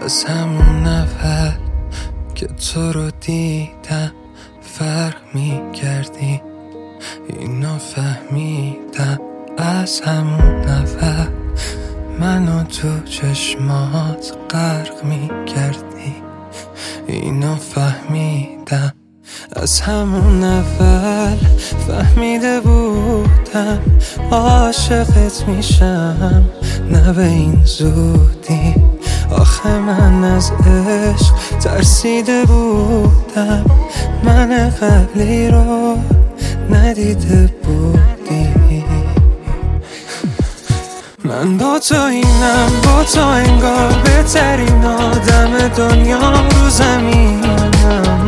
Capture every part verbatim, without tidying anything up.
از همون اول که تو رو دیدم فرق می‌کردی، اینو فهمیدم از همون اول منو تو چشمات غرق می‌کردی، اینو فهمیدم از همون اول. فهمیده بودم عاشقت میشم، نه به این زودی. آخه من از عشق ترسیده بودم، من قبلی رو ندیده بودی. من با تو اینم، با تو انگار بهترین آدم دنیا رو زمینم.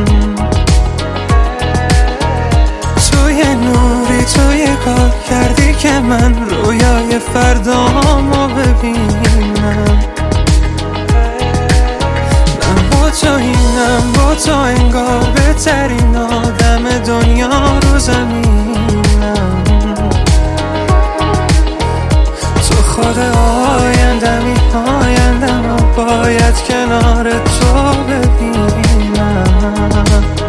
تو یه نوری، تو یه کار کردی که من رویای فردامو ببینم. من با تو اینم، با تو انگار بهترین آدم دنیا رو زمینم. تو خود آیندمی، آیندم و باید کنار تو ببینم.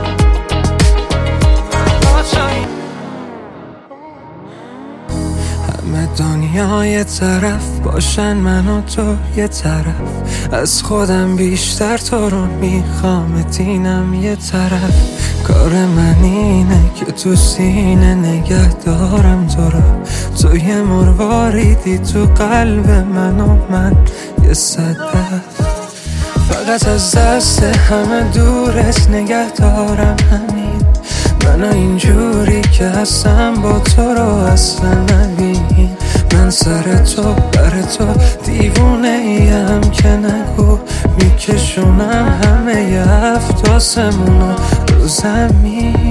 همه دنیا یه طرف باشن، من و تو یه طرف. از خودم بیشتر تو رو میخوام، دینم یه طرف. کار من اینه که تو سینه نگه دارم تو رو. تو یه مرواریدی تو قلب من و من یه صدف. فقط از دست همه دورت نگه دارم، همین منو اینجوری که هستم با تو رو اصلا نبین. من سر تو بر تو دیوونه ایم که نگو، میکشونم همه ی هفت آسمونا رو زمین.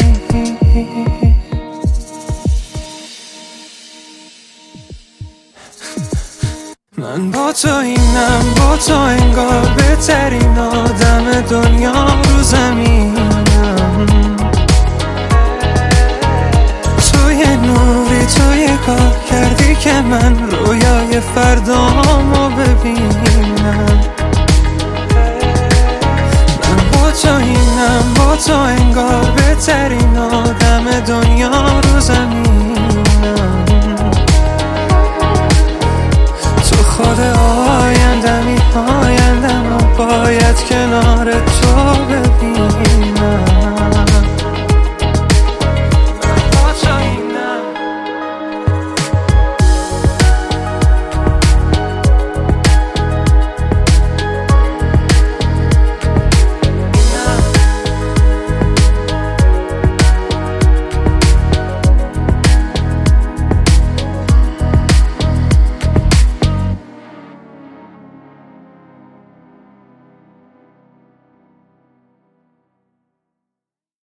من با تو اینم، با تو انگار بهترین آدم دنیا رو زمین.